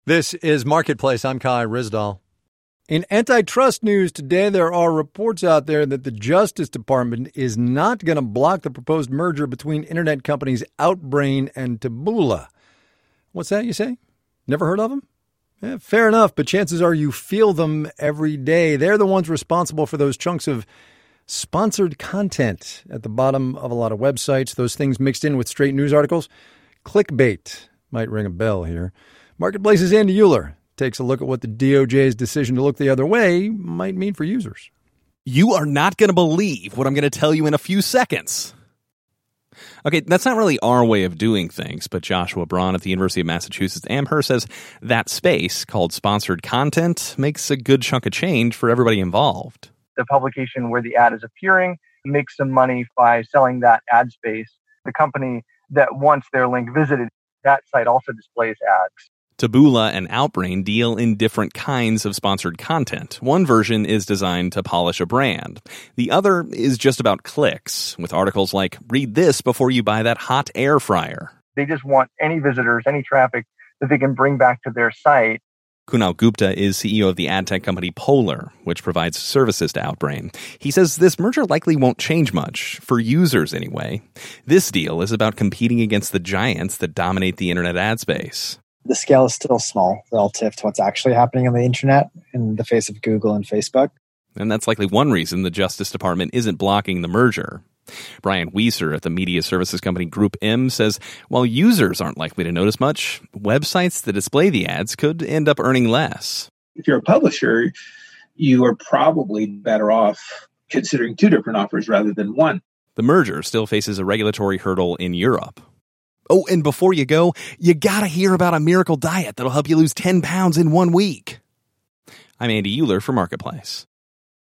This is Marketplace. I'm Kai Ryssdal. In antitrust news today, there are reports out there that the Justice Department is not going to block the proposed merger between internet companies Outbrain and Taboola. What's that, you say? Never heard of them? Yeah, fair enough, but chances are you feel them every day. They're the ones responsible for those chunks of sponsored content at the bottom of a lot of websites, those things mixed in with straight news articles. Clickbait might ring a bell here. Marketplace's Andy Euler takes a look at what the DOJ's decision to look the other way might mean for users. You are not going to believe what I'm going to tell you in a few seconds. Okay, that's not really our way of doing things, but Joshua Braun at the University of Massachusetts Amherst says that space, called sponsored content, makes a good chunk of change for everybody involved. The publication where the ad is appearing makes some money by selling that ad space. The company that wants their link visited, that site also displays ads. Taboola and Outbrain deal in different kinds of sponsored content. One version is designed to polish a brand. The other is just about clicks, with articles like, read this before you buy that hot air fryer. They just want any visitors, any traffic that they can bring back to their site. Kunal Gupta is CEO of the ad tech company Polar, which provides services to Outbrain. He says this merger likely won't change much, for users anyway. This deal is about competing against the giants that dominate the internet ad space. The scale is still small relative to what's actually happening on the internet in the face of Google and Facebook. And that's likely one reason the Justice Department isn't blocking the merger. Brian Weiser at the media services company Group M says while users aren't likely to notice much, websites that display the ads could end up earning less. If you're a publisher, you are probably better off considering two different offers rather than one. The merger still faces a regulatory hurdle in Europe. Oh, and before you go, you gotta hear about a miracle diet that'll help you lose 10 pounds in 1 week. I'm Andy Euler for Marketplace.